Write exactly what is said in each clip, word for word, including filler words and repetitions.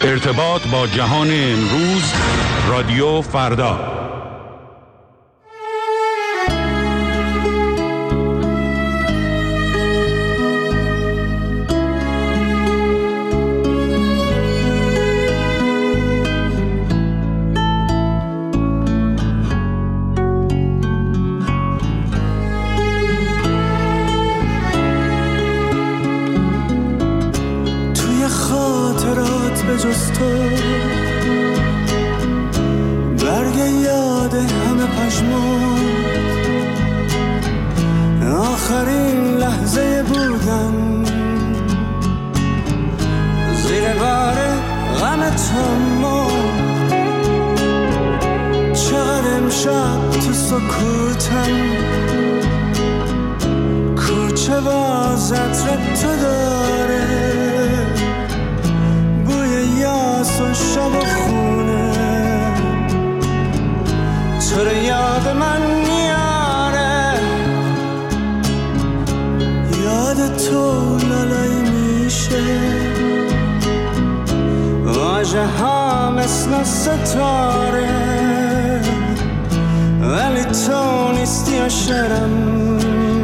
ارتباط با جهان امروز، رادیو فردا. آخرین لحظه بودن زیر بار غم تمام، چقدر امشب تو سکوتم، کوچه باز عطر تو داره، بوی یاس و شب و خونه، تو رو یاد من میاره، یاد تو لالایی میشه، واژه ها مثل ستاره، ولی تو نیستی و شرم،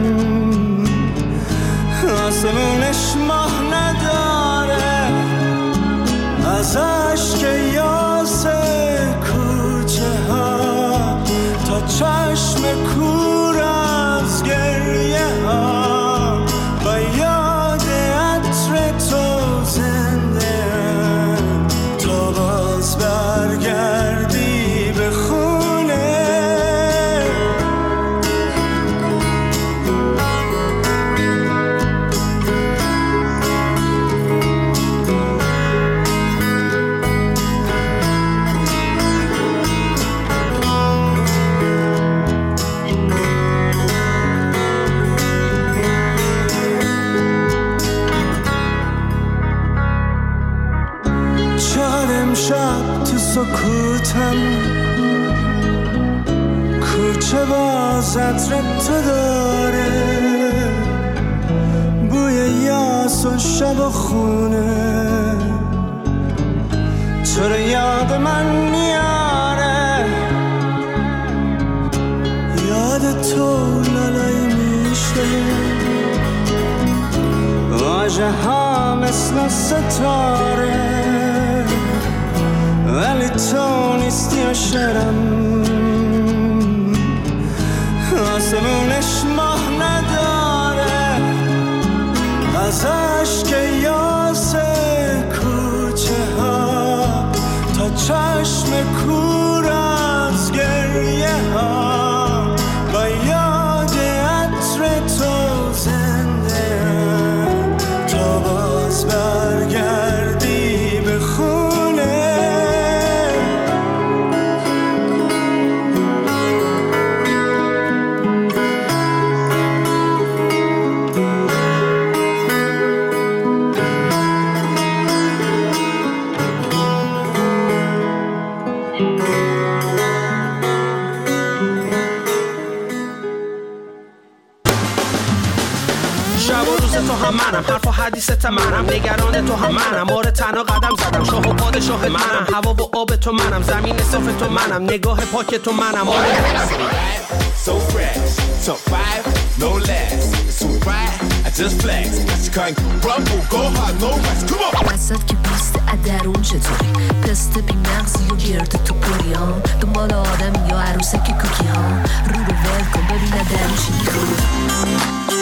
آسمونش ماه نداره، از عشق یاس کوچه ها تا چشم کور از گریه ها، با یاد عطر تو زنده تا باز برگردی به خونه. شب تو سکوتم، کوچه باز عطر تو داره، بوی یاس و شب و خونه، تو رو یاد من میاره، یاد تو لالایی میشه، واژه ها مثل ستاره، ولی تو نیستی و شرم، آسمونش ماه نداره، از عشق یاس کوچه ها تا چشم کور از گریه ها، با یاد عطر تو زنده تا باز برگردی به خونه. تو هم منم، حرف و حدیثت منم، نگران تو هم منم، آره تنها قدم زدم، شاه و پادشاه منم، هوا و آب تو منم، زمین صاف تو منم، نگاه پاک تو منم، آره so fresh, top five, no less, it's too bright, I just flex, I just can't rumble, go hard, no rest, come on. وسط که بیست ادرون چطوری، پست بی مغزی و گرد تو پریان، دنبال آدم یا عروسک کوکی ها، رو رو ول کن ببینه درون چی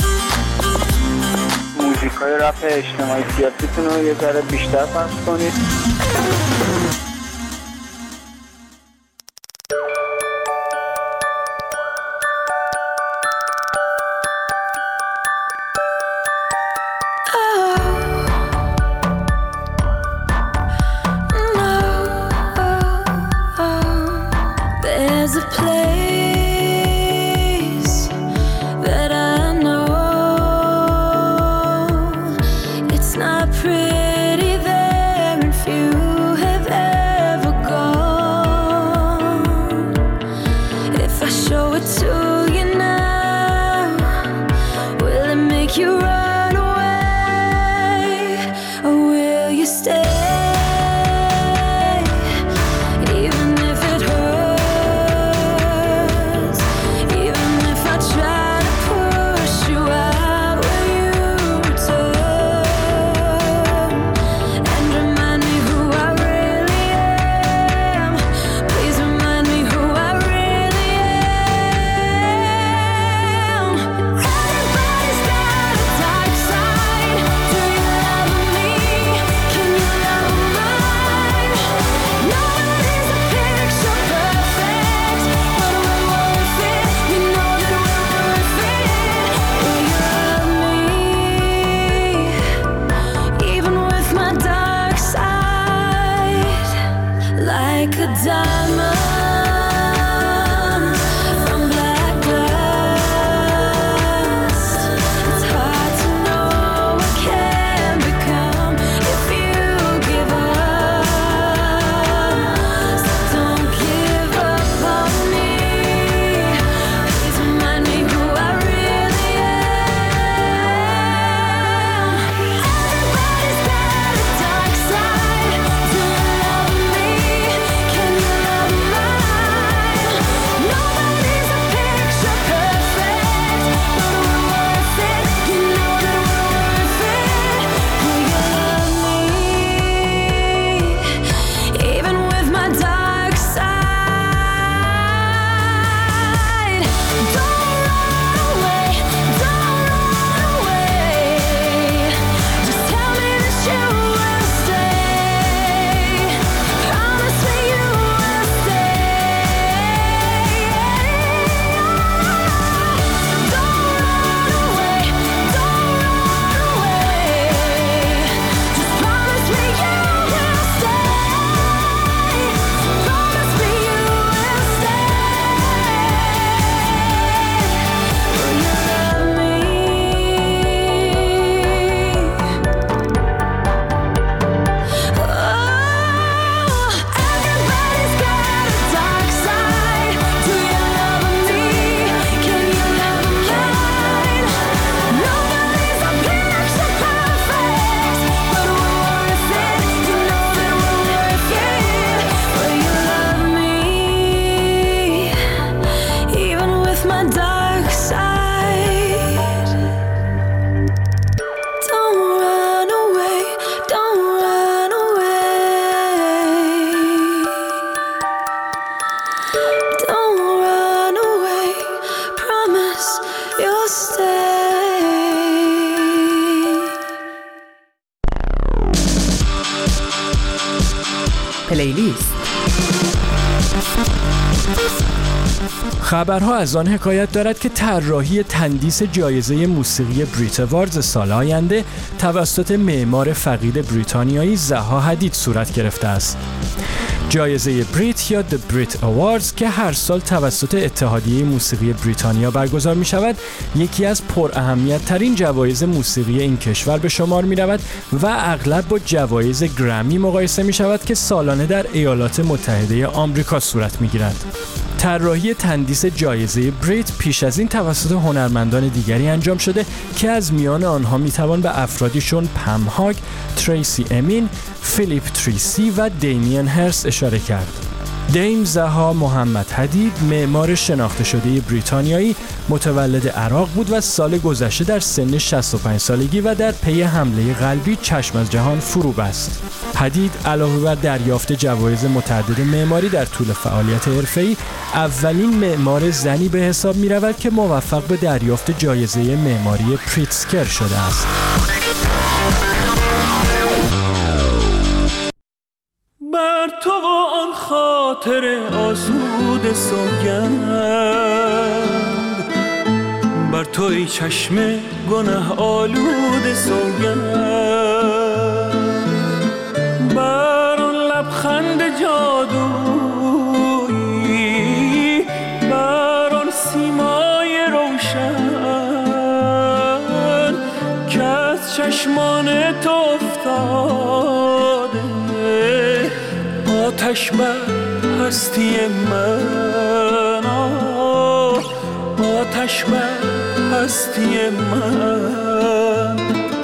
موزیکای رپ اجتماعی سیاسیتون رو یه ذره بیشتر پخش کنید. Pretty there, and few have like a diamond from black glass. It's hard to know what can become if you give up. So don't give up on me. Please remind me who I really am. Everybody's got a dark side. Do you love me? Can you love mine? Nobody's a picture perfect, but we're worth it. You know that we're worth it. Will you love me even with my dark side? Don't run away, don't run away. Just tell me that you will stay. Promise me you will stay. Don't run away, don't run away. Just promise me you will stay. Promise me you will stay. Will you love me? Oh, everybody's got a dark side. Do you love me? Can you love mine? Nobody's a picture perfect, but we're worth it. You know that we're worth it. Will you love me even with my dark side? Don't run away, don't run away. Don't run away, promise you'll stay. پلیلیست. خبرها از آن حکایت دارد که طراحی تندیس جایزه موسیقی بریت اواردز سال آینده توسط معمار فقید بریتانیایی زها حدید صورت گرفته است. جایزه بریت یا The Brit Awards که هر سال توسط اتحادیه موسیقی بریتانیا برگزار می شود، یکی از پر اهمیت ترین جوایز موسیقی این کشور به شمار می رود و اغلب با جوایز گرمی مقایسه می شود که سالانه در ایالات متحده آمریکا صورت می گیرد. طراحی تندیس جایزه بریت پیش از این توسط هنرمندان دیگری انجام شده که از میان آنها میتوان به افرادی چون پم هاگ، تریسی امین، فیلیپ تریسی و دیمین هرس اشاره کرد. دیم زها محمد حدید، معمار شناخته شده بریتانیایی، متولد عراق بود و سال گذشته در سن شصت و پنج سالگی و در پی حمله قلبی چشم از جهان فرو بست. حدید علاوه بر دریافت جوایز متعدد معماری در طول فعالیت حرفه‌ای، اولین معمار زنی به حساب می‌رود که موفق به دریافت جایزه معماری پریتزکر شده است. بر تو و آن خاطر آسود سوگند، بر تو ای چشم گناه آلود سوگند، بر آن لبخند جادویی، بر آن سیمای روشن که از چشمان تو افتاده، آتش بر هستی من، آتش بر هستی من.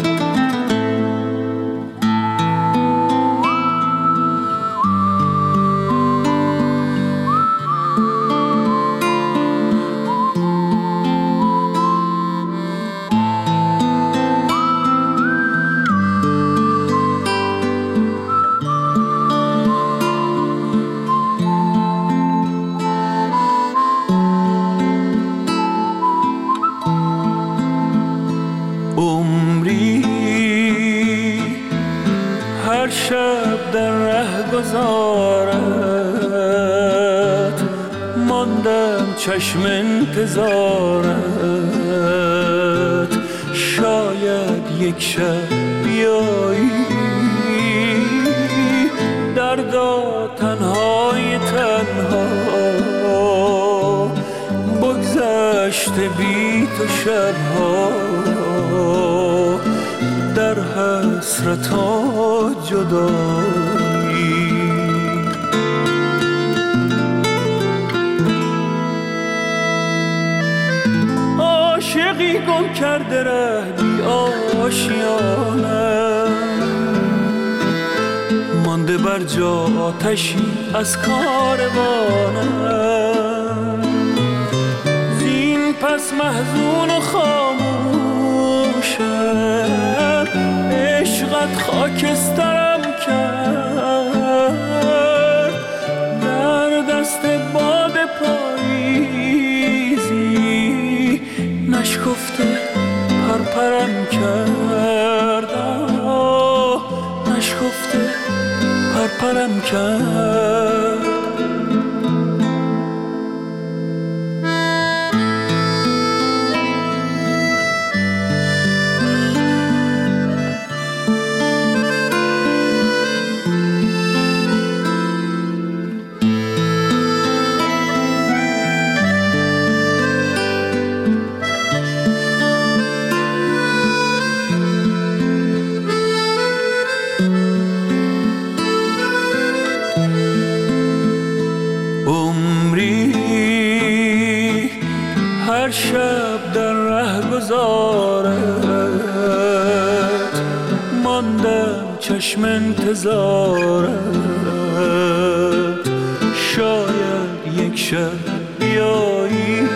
هر شب در ره گذارت، ماندم چشم انتظارت، شاید یک شب بیایی دردا تنها گذشته بی تو شبها در حسرت و جدایی. عاشقی گم کرده ره بی آشیانه، مانده بر جا آتشی از کاروانم. زین پس محزون و خاموشم، عشقت خاکسترم کرد. در دست باد پاییزی نشکفته پرپرم کرد، نشکفته پرپرم کرد. هر شب در ره گذارت ماندم چشم انتظارت. شاید یک شب بیایی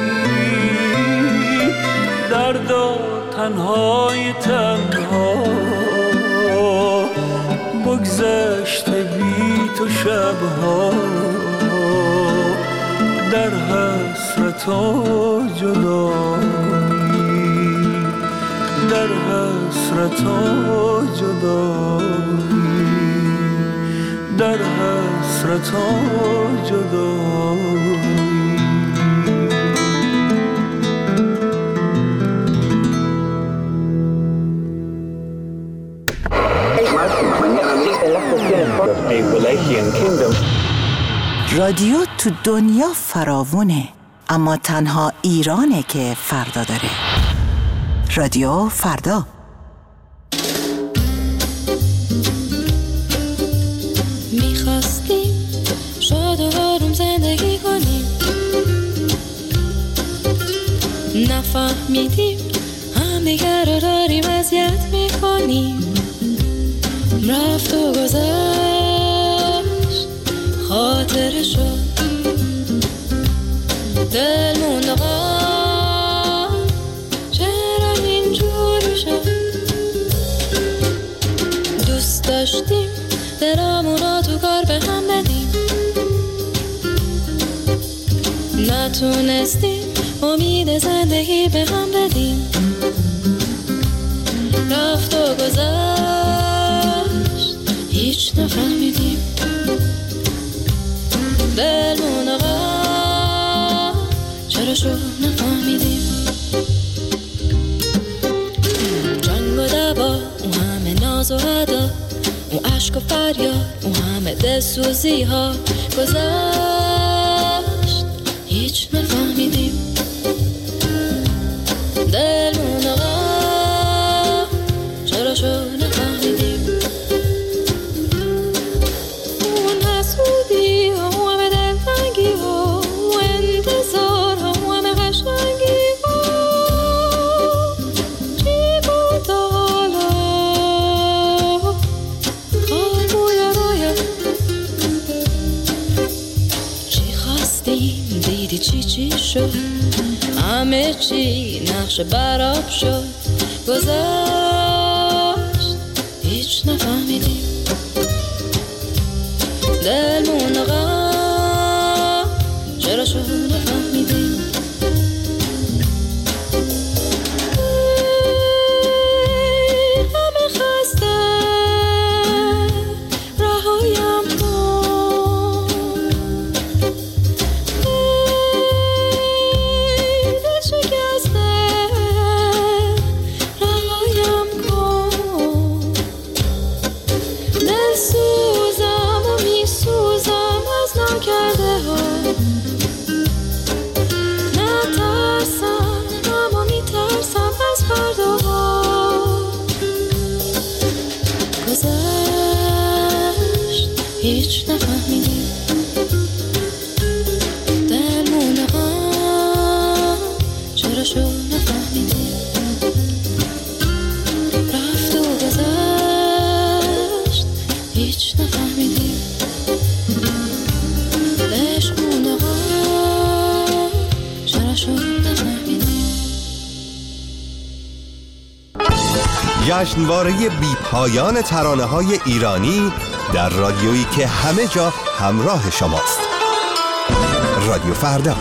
دردا تنهای تنها، بگذشته بی تو شبها در حسرت و جدایی، در حسرت و جدایی، در حسرت و جدایی. رادیو تو دنیا فراوونه، اما تنها ایرانه که فردا داره. رادیو فردا. میخواستیم شاد و آروم زندگی کنیم، نفهمیدیم هم دیگر رو داریم اذیت میکنیم. رفت و گذشت خاطره شد، دل موند آقا چرا اینجوری شد. دوست داشتیم دلمون را تو کار به هم بدیم، نتونستیم امید زندگی به هم بدیم. رفت و گذشت هیچ نفهمیدیم، دلمون آقا چرا شد نفهمیدیم. جنگ و دوا، اون همه ناز و ادا، اون عشق و فریاد، اون همه دلسوزی ها گذشت هیچ نفهمیدیم. دلمون آقا چرا شد نفهمیدیم. اون حسودی ها، اون همه دلتنگی ها، اون انتظار ها، اون همه قشنگی ها، چی بود حالا خال بوی رویا. چی خواستیم دیدی چی چی شد، همه چی نقش براب شد. گذشت هیچ نفهمیدیم، دلمون آقا چرا شد نفهمیدیم. همه خسته رهایم کن، دل شکسته رهایم کن. دل سوزم و می سوزم هیچ نفهمیدی دلمونه ها چرا شو نفهمیدی رفت و گذشت هیچ نفهمیدی دلشونه ها چرا شو نفهمیدی. جشنواره بی پایان ترانه‌های ایرانی در رادیویی که همه جا همراه شماست. رادیو فردا.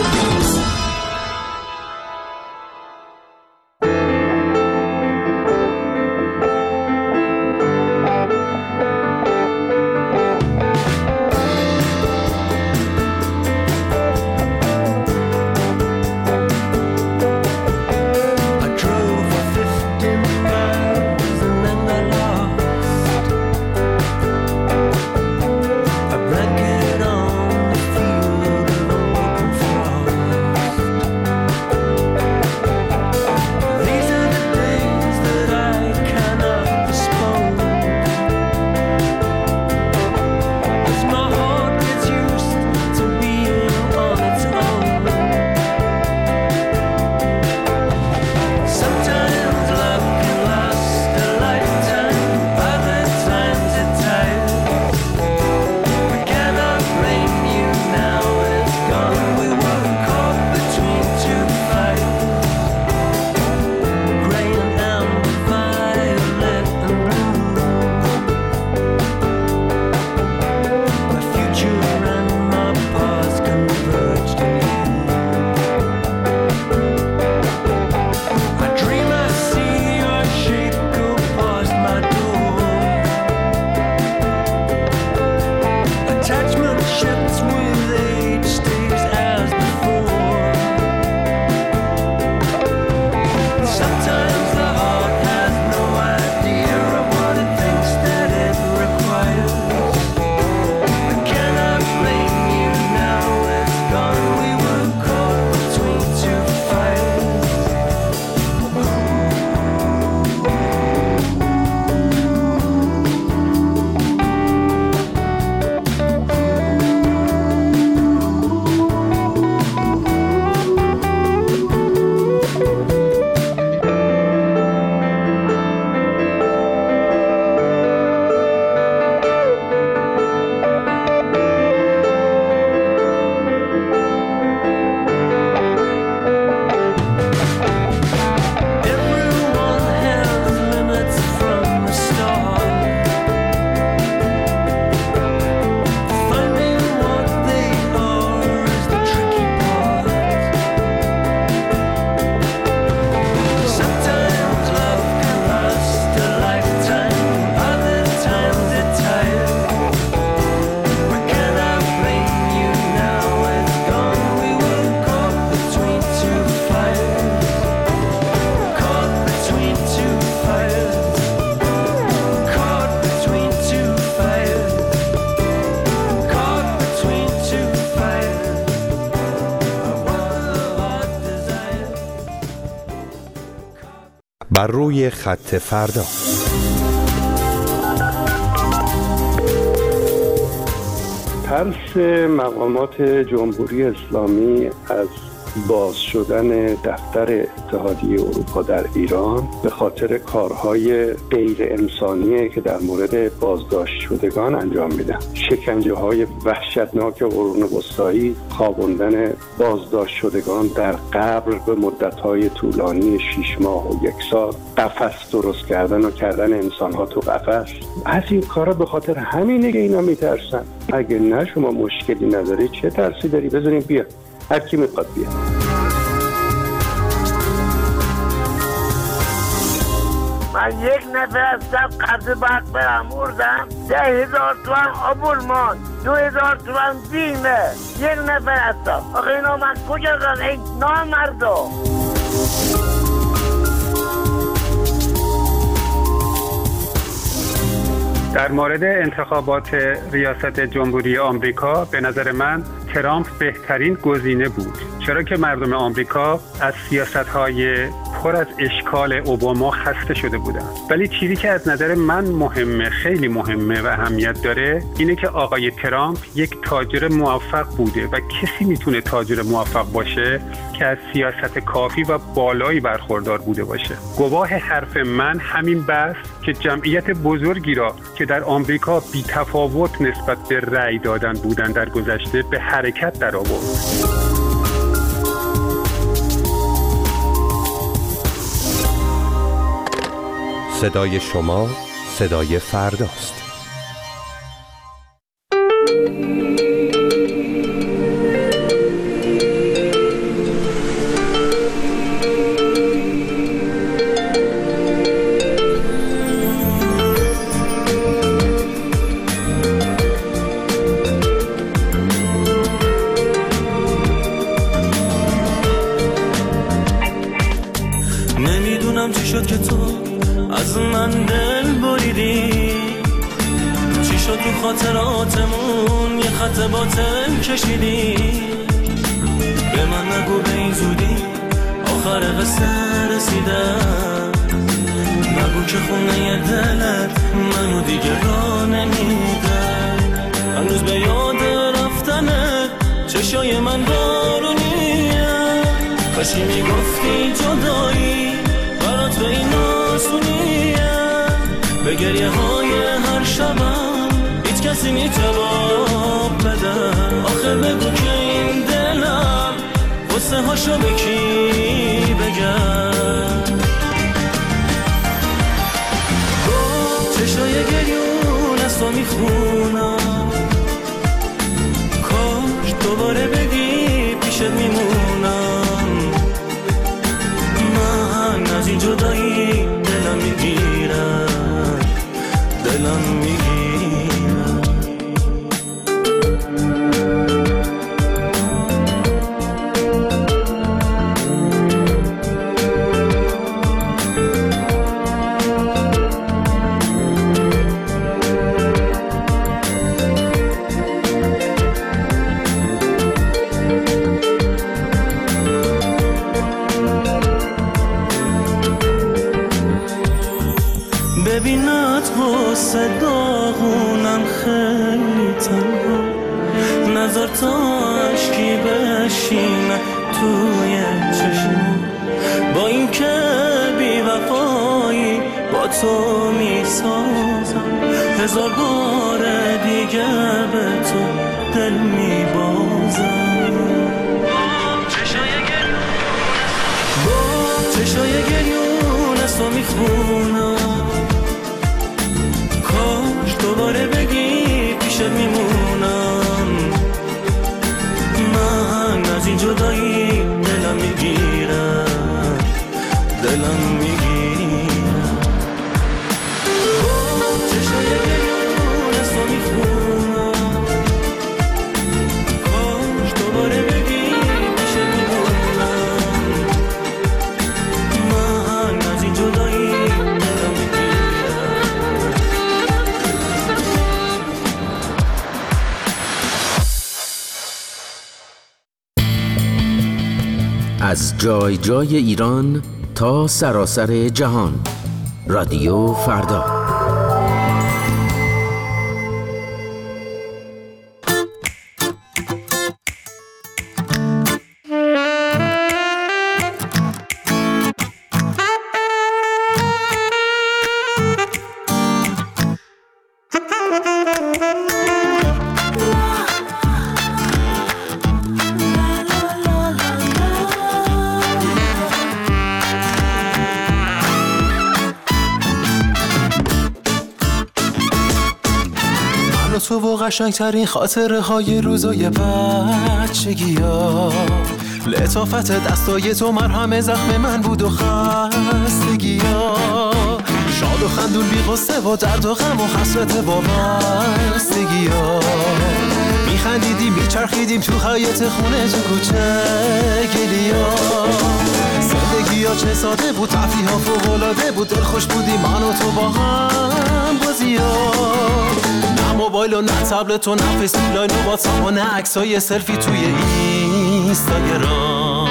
بر روی خط فردا. ترس مقامات جمهوری اسلامی از باز شدن دفتر اتحادیه اروپا در ایران به خاطر کارهای غیر انسانیه که در مورد بازداشت شدگان انجام میدن. شکنجه های وحشتناک قرون وسطایی، خوابوندن بازداشت شدگان در قبر به مدت‌های طولانی شش ماه و یک سال، قفس درست کردن و کردن انسان‌ها تو قفس. از این کارا به خاطر همینه که اینا میترسن. اگه نه شما مشکلی نداری چه ترسی داری؟ بذاریم بیا، هر کی میخواد بیا. من یک نفر از سب قبض برق برم بردم، ده هزار تومن آبول ماند، دو هزار تومن بیمه، یک نفر هستم. آخه اینا من کجا دارم این نامردا؟ در مورد انتخابات ریاست جمهوری آمریکا به نظر من ترامپ بهترین گزینه بود، چرا که مردم آمریکا از سیاست‌های پر از اشکال اوباما خسته شده بودن. ولی چیزی که از نظر من مهمه، خیلی مهمه و اهمیت داره، اینه که آقای ترامپ یک تاجر موفق بوده و کسی میتونه تاجر موفق باشه که از سیاست کافی و بالایی برخوردار بوده باشه. گواه حرف من همین بحث که جمعیت بزرگی را که در آمریکا بی تفاوت نسبت به رأی دادن بودن در گذشته به حرکت در آورد. صدای شما صدای فرداست. نمیدونم چی شد که تو از من دل بریدی، چی شد تو خاطراتمون یه خط باطل کشیدی. به من نگو به این زودی آخر قصه رسیدم، نگو که خونه دلت منو دیگه را نمیدم. هنوز به یاد رفتنت چشای من بارونیه، کاشی میگفتی جدایی برات به این آسونیه. به گریه های هر شبم هیچ کسی میتواب بده. آخه بگو که این دلم غصه هاشو به کی بگم. با چشای گریون از تو میخونم، کاش دوباره بگی پیشت میمونم. من از این جدایی دلم میگیرم، دلم میگیرم. ببینت واسه داغونم خیلی تنها، نظر تا عشقی بشینه توی چشم. با این که بی وفایی با تو میسازم، هزار بار دیگه به تو دل میبازم. با چشای گریون از تو میخونم، کاش دوباره بگی پیشت میمونم. من از این جدایی دلم میگیرم، دلم میگیرم. با چشای گریون از تو میخونم، کاش دوباره بگی پیشت میمونم. من از این جدایی دلم میگیرم. از جای جای ایران تا سراسر جهان، رادیو فردا. تو و قشنگترین خاطره های روزای بچگی ها، لطافت دستای تو مرهم زخم من بود و خستگی ها. شاد و خندون بی قصه و درد و غم و حسرت وابستگی ها. میخندیدیم میچرخیدیم تو حیاط خونه تو کوچه گلیا. زندگی ها چه ساده بود، تفریح ها فوق‌العاده بود، دل خوش بودیم من و تو با هم بازی ها. موبایل و نه تبلت و نه فیسبوک لاین و واتساپ و نه عکسای سلفی توی اینستاگرام.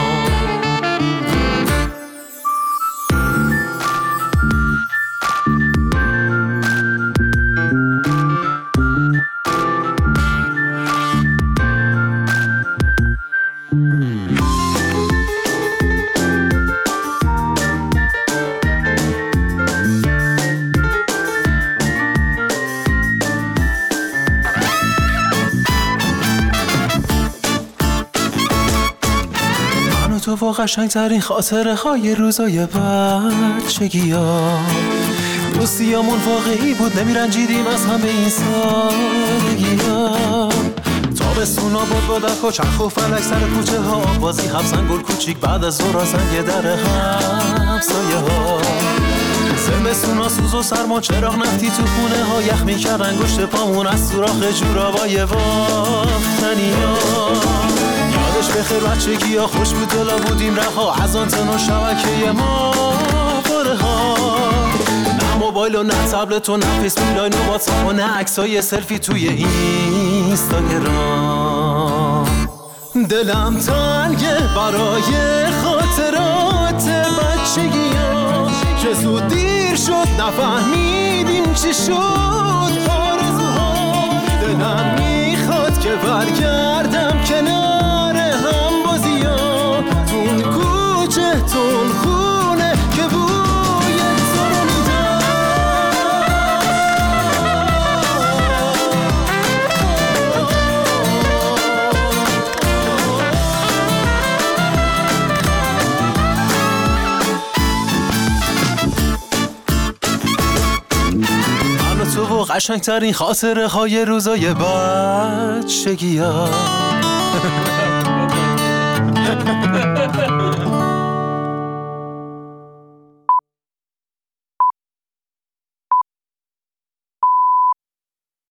تو و قشنگ ترین خاطره های روزای بچگی ها، دوستیامون واقعی بود، نمیرنجیدیم از همه این سادگی ها. تابستونا بود با دک و چرخ و فلک سر کوچه ها، بازی خبزن گل کوچیک بعد از ظهر زنگ در همسایه ها. زمستونا سوز و سرما چراغ نفتی تو خونه ها، یخ میکرد انگشت پامون از سوراخ جورابای باختنی ها. یادش بخیر بچگی ها خوش بود، دلا بودیم رها از آنتن و شبکه ما باره ها. نه موبایل و نه تبلت و نه فیسبوک لاین و واتساپ و نه عکسای سلفی توی اینستاگرام. دلم تنگه برای خاطرات بچگی ها که زود دیر شد نفهمیدیم چی شد آرزوها. دلم میخواد که برگردم کنار هم بازی ها، تون کوچه تون خونه که بوی تو رو میدم. من و تو و قشنگ ترین خاطره های روزای بچگی ها.